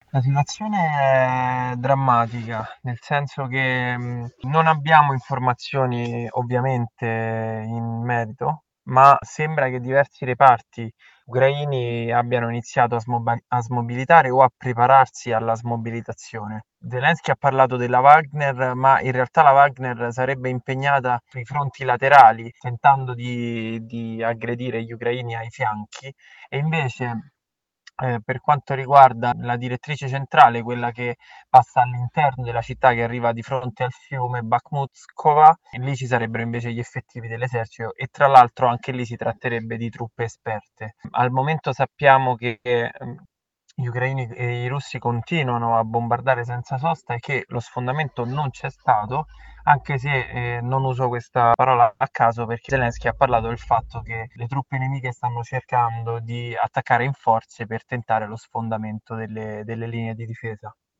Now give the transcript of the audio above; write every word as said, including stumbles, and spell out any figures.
La situazione è drammatica, nel senso che mh, non abbiamo informazioni ovviamente in merito, ma sembra che diversi reparti ucraini abbiano iniziato a, smoba- a smobilitare o a prepararsi alla smobilitazione. Zelensky ha parlato della Wagner, ma in realtà la Wagner sarebbe impegnata sui fronti laterali, tentando di, di aggredire gli ucraini ai fianchi e invece, eh, per quanto riguarda la direttrice centrale, quella che passa all'interno della città, che arriva di fronte al fiume Bakhmutskova, lì ci sarebbero invece gli effettivi dell'esercito e tra l'altro anche lì si tratterebbe di truppe esperte. Al momento sappiamo che eh, gli ucraini e i russi continuano a bombardare senza sosta e che lo sfondamento non c'è stato, anche se eh, non uso questa parola a caso perché Zelensky ha parlato del fatto che le truppe nemiche stanno cercando di attaccare in forze per tentare lo sfondamento delle, delle linee di difesa.